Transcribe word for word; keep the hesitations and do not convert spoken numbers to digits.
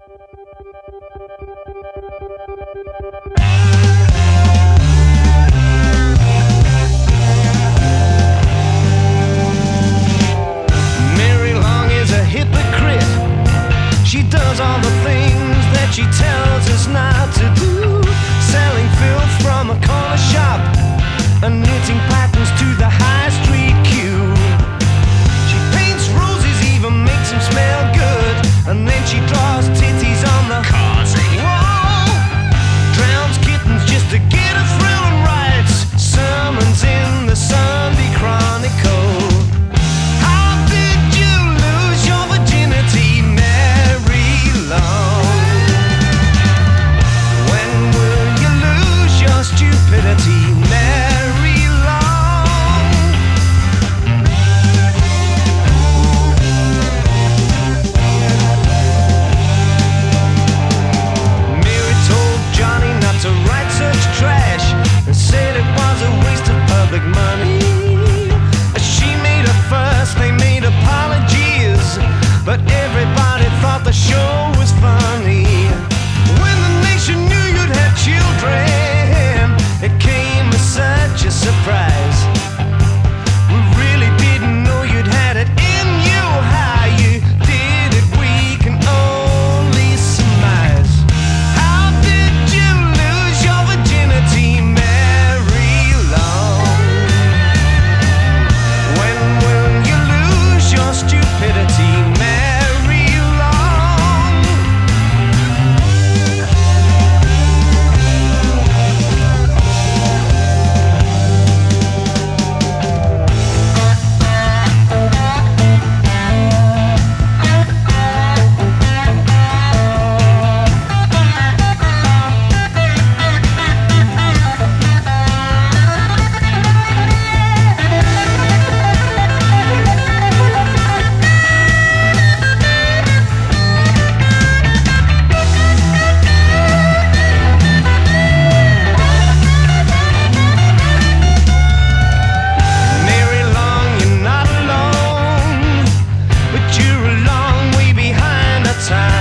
Mary Long is a hypocrite. She does all the things that she tells us not to do. Selling filth from a corner shop and knitting patterns to the high street queue. She paints roses, even makes them smell good, and then she draws titties on the wall. Drowns kittens just to get a thrill and writes sermons in the Sunday Chronicle. How did you lose your virginity, Mary Long? When will you lose your stupidity, Mary Long? Mary told Johnny not to write such trash and said it was a waste of public money. She made a fuss, they made apologies, but everybody thought the show was funny. When the nation knew you'd have children, it came as such a surprise. We really didn't know you'd had it in you. How you did it, we can only surmise. How did you lose your virginity, Mary Long? When will you lose your stupidity, Mary Long? Mary Long, you're not alone, but you're a long way behind the time.